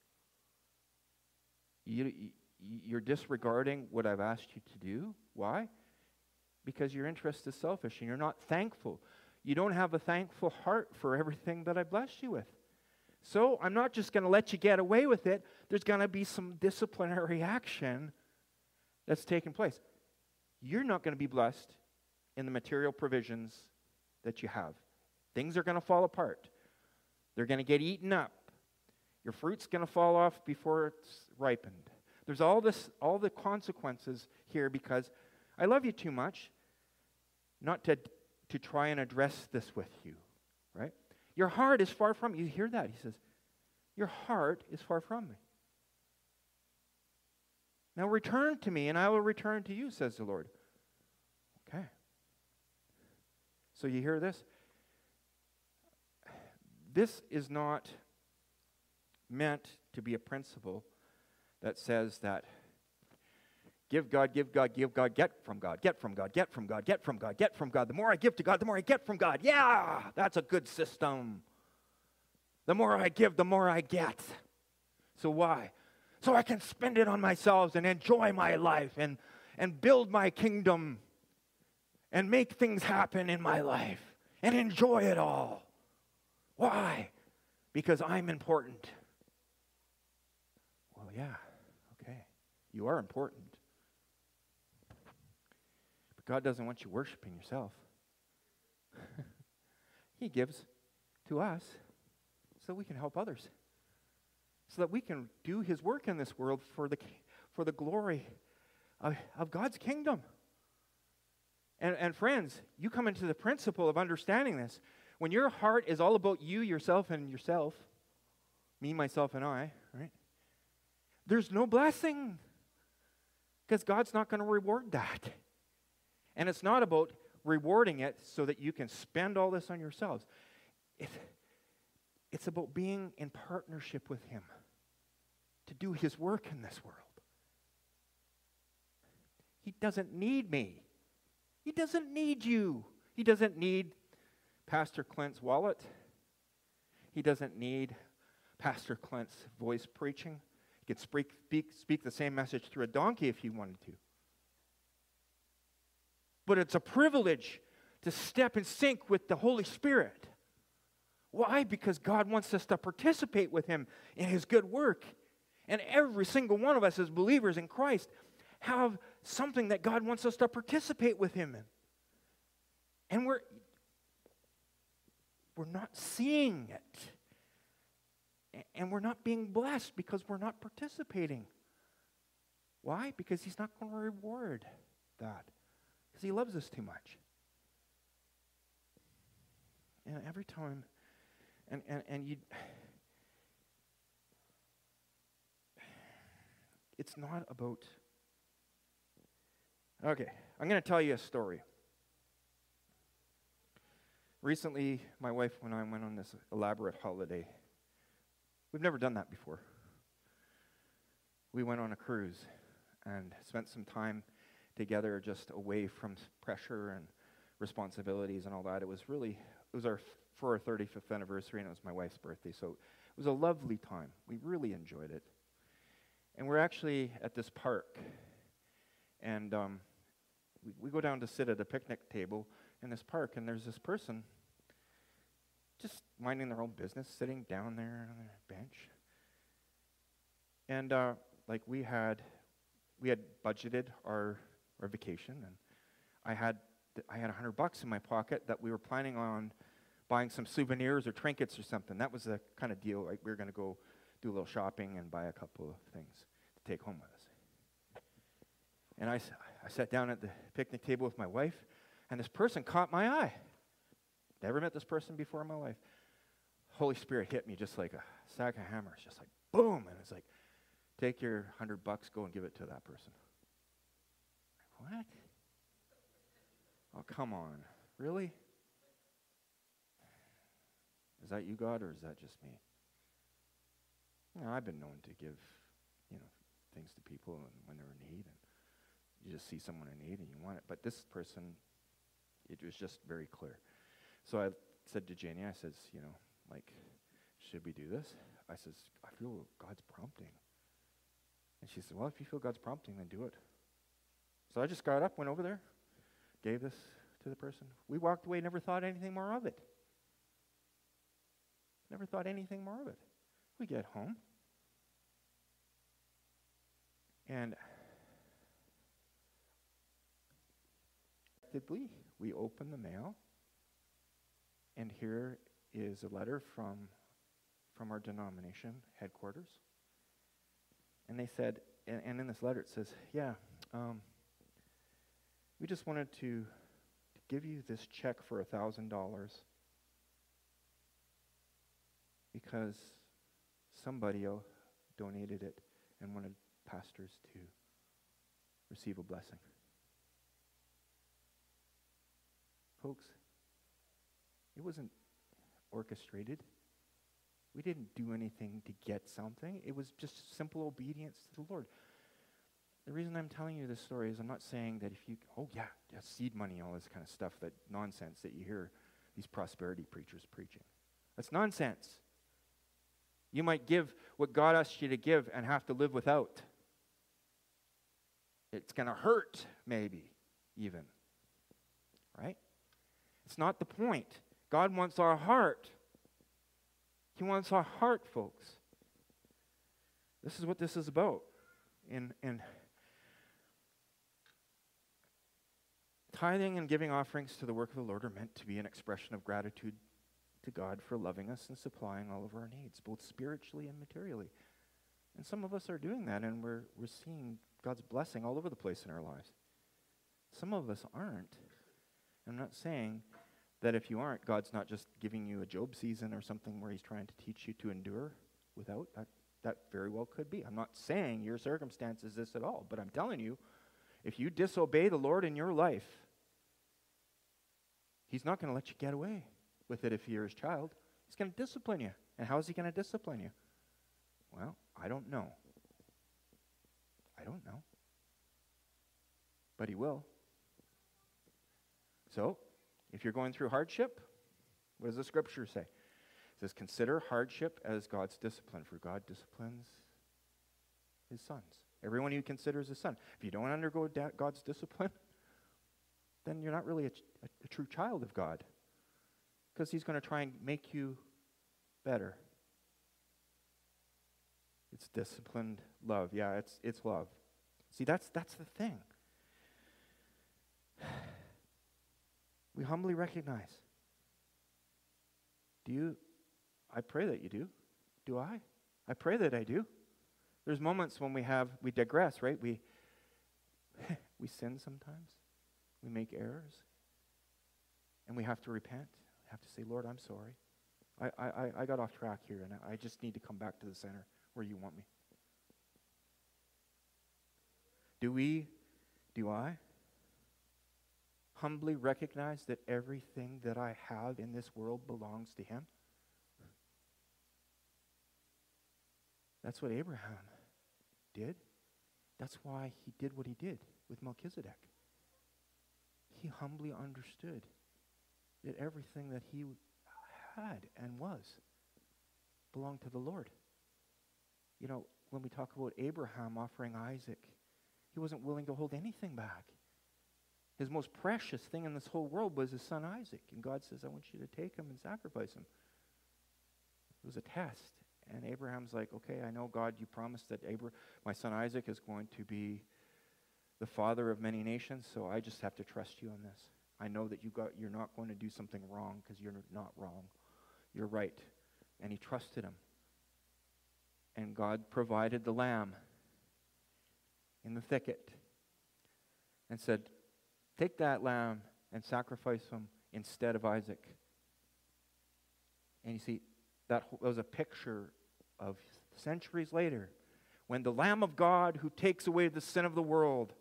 You, you're disregarding what I've asked you to do. Why? Because your interest is selfish and you're not thankful. You don't have a thankful heart for everything that I blessed you with. So I'm not just going to let you get away with it. There's going to be some disciplinary action that's taking place. You're not going to be blessed in the material provisions that you have. Things are going to fall apart. They're going to get eaten up. Your fruit's going to fall off before it's ripened. There's all this, all the consequences here because I love you too much not to, to try and address this with you, right? Your heart is far from me. You hear that? He says, your heart is far from me. Now return to me and I will return to you, says the Lord. Okay. So you hear this? This is not meant to be a principle that says that give God, give God, give God, get from God, get from God, get from God, get from God, get from God. The more I give to God, the more I get from God. Yeah, that's a good system. The more I give, the more I get. So why? So I can spend it on myself and enjoy my life and, and build my kingdom and make things happen in my life and enjoy it all. Why? Because I'm important. Well, yeah, okay. You are important. But God doesn't want you worshiping yourself. He gives to us so we can help others. So that we can do His work in this world for the, for the glory of, of God's kingdom. And, and friends, you come into the principle of understanding this. When your heart is all about you, yourself, and yourself, me, myself, and I, right? There's no blessing because God's not going to reward that. And it's not about rewarding it so that you can spend all this on yourselves. It, it's about being in partnership with Him to do His work in this world. He doesn't need me. He doesn't need you. He doesn't need Pastor Clint's wallet. He doesn't need Pastor Clint's voice preaching. He could speak, speak, speak the same message through a donkey if he wanted to. But it's a privilege to step in sync with the Holy Spirit. Why? Because God wants us to participate with Him in His good work. And every single one of us as believers in Christ have something that God wants us to participate with Him in. And we're we're not seeing it. And we're not being blessed because we're not participating. Why? Because He's not going to reward that. Because He loves us too much. And every time, and, and, and you, it's not about, okay, I'm going to tell you a story. Recently, my wife and I went on this elaborate holiday. We've never done that before. We went on a cruise and spent some time together just away from pressure and responsibilities and all that. It was really, it was our, for our thirty-fifth anniversary, and it was my wife's birthday, so it was a lovely time. We really enjoyed it. And we're actually at this park, and um, we, we go down to sit at a picnic table in this park, and there's this person just minding their own business, sitting down there on a bench. And uh, like we had, we had budgeted our our vacation, and I had th- I had a hundred bucks in my pocket that we were planning on buying some souvenirs or trinkets or something. That was the kind of deal. Like we were going to go do a little shopping and buy a couple of things to take home with us. And I, s- I sat down at the picnic table with my wife, and this person caught my eye. Never met this person before in my life. Holy Spirit hit me just like a sack of hammers, just like boom. And it's like, take your hundred bucks, go and give it to that person. What? Oh, come on. Really? Is that you, God, or is that just me? You know, I've been known to give, you know, things to people and when they're in need, and you just see someone in need and you want it. But this person, it was just very clear. So I said to Janie, I says, you know, like, should we do this? I says, I feel God's prompting. And she said, well, if you feel God's prompting, then do it. So I just got up, went over there, gave this to the person. We walked away, never thought anything more of it. Never thought anything more of it. We get home. And we open the mail, and here is a letter from, from our denomination headquarters. And they said, and, and in this letter it says, yeah, um, we just wanted to, to give you this check for a thousand dollars because somebody else donated it and wanted pastors to receive a blessing. Folks, it wasn't orchestrated. We didn't do anything to get something. It was just simple obedience to the Lord. The reason I'm telling you this story is I'm not saying that if you, oh yeah, yeah, seed money, all this kind of stuff, that nonsense that you hear these prosperity preachers preaching. That's nonsense. You might give what God asked you to give and have to live without. It's going to hurt, maybe, even. Right? It's not the point. God wants our heart. He wants our heart, folks. This is what this is about. In, in tithing and giving offerings to the work of the Lord are meant to be an expression of gratitude to God for loving us and supplying all of our needs, both spiritually and materially. And some of us are doing that, and we're we're seeing God's blessing all over the place in our lives. Some of us aren't. I'm not saying that if you aren't, God's not just giving you a Job season or something where he's trying to teach you to endure without. That, that very well could be. I'm not saying your circumstance is this at all, but I'm telling you, if you disobey the Lord in your life, he's not going to let you get away with it if you're his child. He's going to discipline you. And how is he going to discipline you? Well, I don't know. I don't know. But he will. So, if you're going through hardship, what does the scripture say? It says, consider hardship as God's discipline, for God disciplines his sons. Everyone he considers his son. If you don't undergo da- God's discipline, then you're not really a, a, a true child of God, because he's going to try and make you better. It's disciplined love. Yeah, it's it's love. See, that's that's the thing. We humbly recognize. Do you? I pray that you do. Do I? I pray that I do. There's moments when we have, we digress, right? We we sin sometimes. We make errors. And we have to repent. We have to say, Lord, I'm sorry. I, I, I got off track here, and I just need to come back to the center where you want me. Do we, do I, humbly recognize that everything that I have in this world belongs to him? That's what Abraham did. That's why he did what he did with Melchizedek. He humbly understood that everything that he had and was belonged to the Lord. You know, when we talk about Abraham offering Isaac, he wasn't willing to hold anything back. His most precious thing in this whole world was his son Isaac. And God says, I want you to take him and sacrifice him. It was a test. And Abraham's like, okay, I know, God, you promised that Abra- my son Isaac is going to be the father of many nations, so I just have to trust you on this. I know that you got, you're not going to do something wrong, because you're not wrong. You're right. And he trusted him. And God provided the lamb in the thicket and said, take that lamb and sacrifice him instead of Isaac. And you see, that was a picture of centuries later, when the Lamb of God who takes away the sin of the world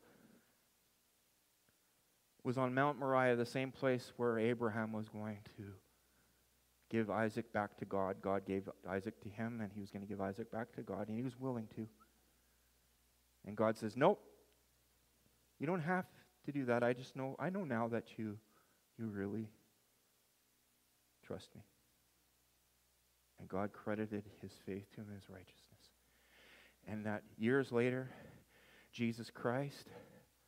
was on Mount Moriah, the same place where Abraham was going to give Isaac back to God. God gave Isaac to him, and he was going to give Isaac back to God, and he was willing to. And God says, nope, you don't have to do that. I just know, I know now that you, you really trust me. And God credited his faith to him as righteousness. And that years later, Jesus Christ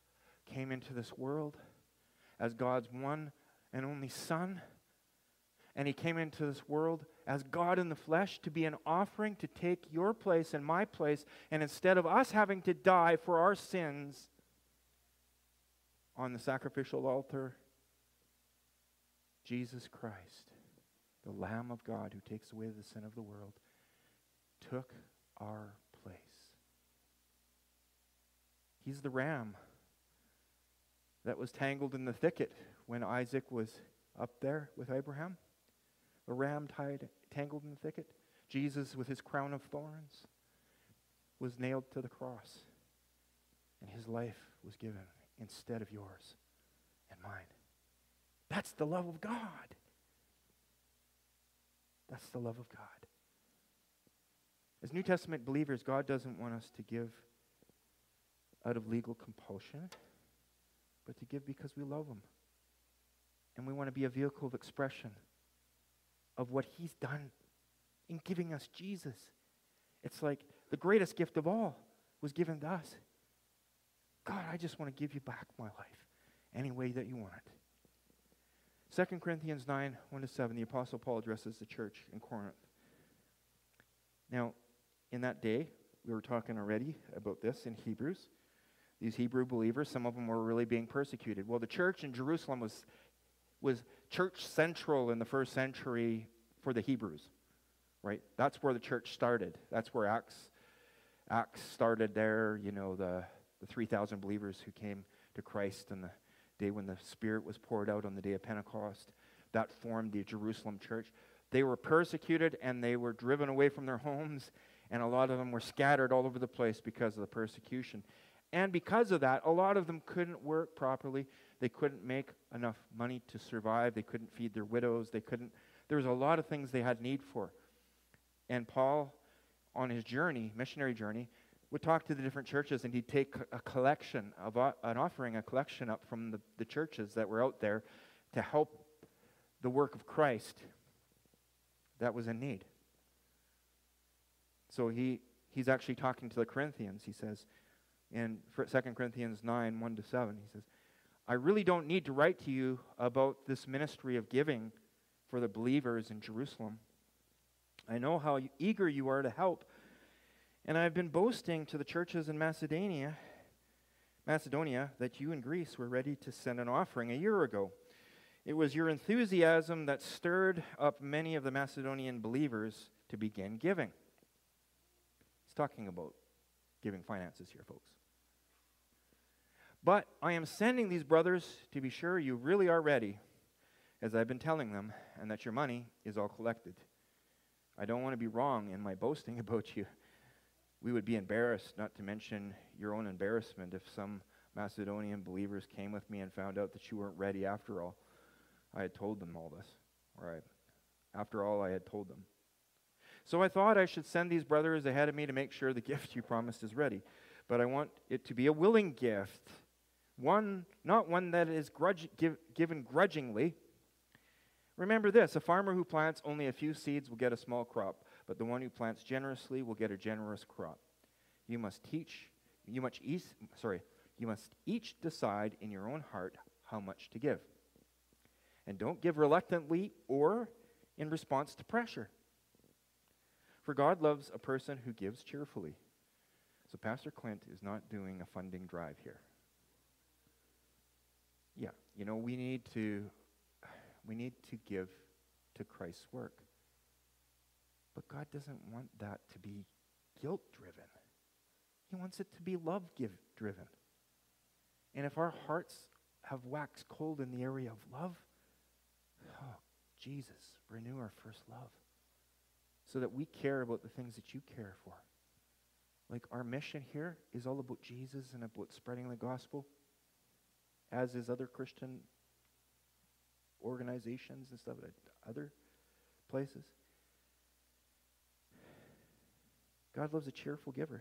came into this world as God's one and only Son. And he came into this world as God in the flesh to be an offering to take your place and my place. And instead of us having to die for our sins on the sacrificial altar, Jesus Christ, the Lamb of God who takes away the sin of the world, took our place. He's the ram that was tangled in the thicket when Isaac was up there with Abraham. The ram tied, tangled in the thicket. Jesus, with his crown of thorns, was nailed to the cross. And his life was given instead of yours and mine. That's the love of God. That's the love of God. As New Testament believers, God doesn't want us to give out of legal compulsion, but to give because we love Him. And we want to be a vehicle of expression of what He's done in giving us Jesus. It's like the greatest gift of all was given to us. God, I just want to give you back my life any way that you want it. Second Corinthians nine, one to seven, the Apostle Paul addresses the church in Corinth. Now, in that day, we were talking already about this in Hebrews. These Hebrew believers, some of them were really being persecuted. Well, the church in Jerusalem was, was church central in the first century for the Hebrews, right? That's where the church started. That's where Acts, Acts started there, you know, the, the three thousand believers who came to Christ on the day when the Spirit was poured out on the day of Pentecost. That formed the Jerusalem church. They were persecuted and they were driven away from their homes, and a lot of them were scattered all over the place because of the persecution. And because of that, a lot of them couldn't work properly. They couldn't make enough money to survive. They couldn't feed their widows. They couldn't. There was a lot of things they had need for. And Paul, on his journey, missionary journey, would talk to the different churches, and he'd take a collection of uh, an offering, a collection up from the, the churches that were out there to help the work of Christ that was in need. So he he's actually talking to the Corinthians. He says in Second Corinthians nine, one to seven, he says, I really don't need to write to you about this ministry of giving for the believers in Jerusalem. I know how eager you are to help, and I've been boasting to the churches in Macedonia, Macedonia that you in Greece were ready to send an offering a year ago. It was your enthusiasm that stirred up many of the Macedonian believers to begin giving. He's talking about giving finances here, folks. But I am sending these brothers to be sure you really are ready, as I've been telling them, and that your money is all collected. I don't want to be wrong in my boasting about you. We would be embarrassed, not to mention your own embarrassment, if some Macedonian believers came with me and found out that you weren't ready after all. I had told them all this. Right? After all, I had told them. So I thought I should send these brothers ahead of me to make sure the gift you promised is ready. But I want it to be a willing gift, one not one that is grudge, give, given grudgingly. Remember this, a farmer who plants only a few seeds will get a small crop, but the one who plants generously will get a generous crop. You must teach, you must each, sorry, you must each decide in your own heart how much to give. And don't give reluctantly or in response to pressure. For God loves a person who gives cheerfully. So Pastor Clint is not doing a funding drive here. Yeah, you know, we need to we need to give to Christ's work. But God doesn't want that to be guilt-driven. He wants it to be love-driven. And if our hearts have waxed cold in the area of love, oh, Jesus, renew our first love so that we care about the things that you care for. Like our mission here is all about Jesus and about spreading the gospel, as is other Christian organizations and stuff at other places. God loves a cheerful giver.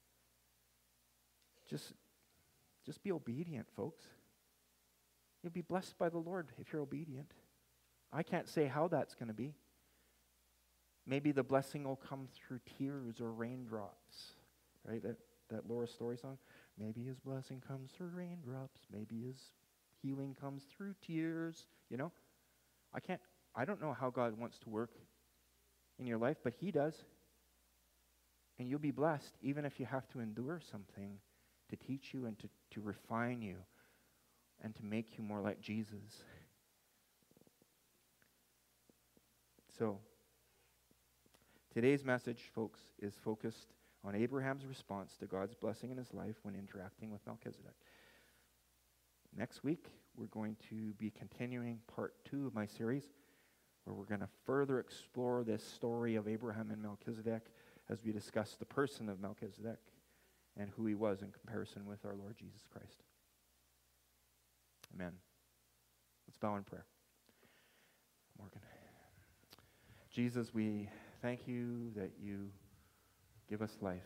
Just, just be obedient, folks. You'll be blessed by the Lord if you're obedient. I can't say how that's going to be. Maybe the blessing will come through tears or raindrops, right? That, that Laura Story song. Maybe his blessing comes through raindrops. Maybe his healing comes through tears. You know, I can't I don't know how God wants to work in your life, but he does. And you'll be blessed, even if you have to endure something to teach you and to, to refine you and to make you more like Jesus. So, today's message, folks, is focused on Abraham's response to God's blessing in his life when interacting with Melchizedek. Next week, we're going to be continuing part two of my series, where we're going to further explore this story of Abraham and Melchizedek as we discuss the person of Melchizedek and who he was in comparison with our Lord Jesus Christ. Amen. Let's bow in prayer. Morgan. Jesus, we thank you that you give us life.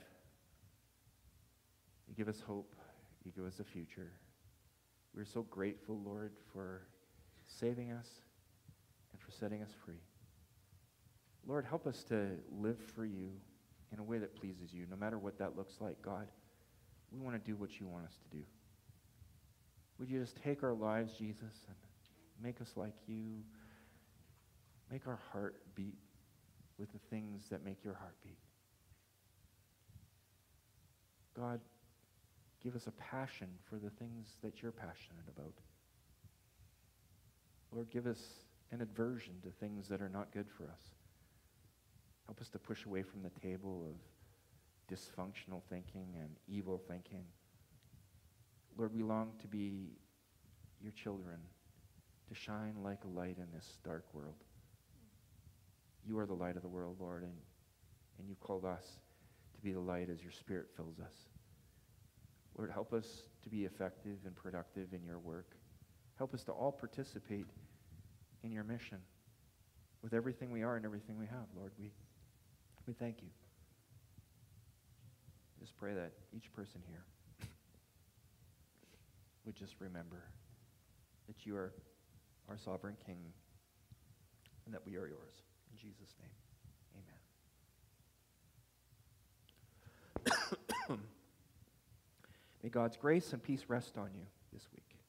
You give us hope. You give us a future. We're so grateful, Lord, for saving us and for setting us free. Lord, help us to live for you in a way that pleases you, no matter what that looks like, God. We want to do what you want us to do. Would you just take our lives, Jesus, and make us like you? Make our heart beat with the things that make your heart beat. God, give us a passion for the things that you're passionate about. Lord, give us an aversion to things that are not good for us. Help us to push away from the table of dysfunctional thinking and evil thinking. Lord, we long to be your children, to shine like a light in this dark world. You are the light of the world, Lord, and, and you've called us to be the light as your Spirit fills us. Lord, help us to be effective and productive in your work. Help us to all participate in your mission with everything we are and everything we have, Lord. We, we thank you. Just pray that each person here would just remember that you are our sovereign King and that we are yours. In Jesus' name, amen. May God's grace and peace rest on you this week.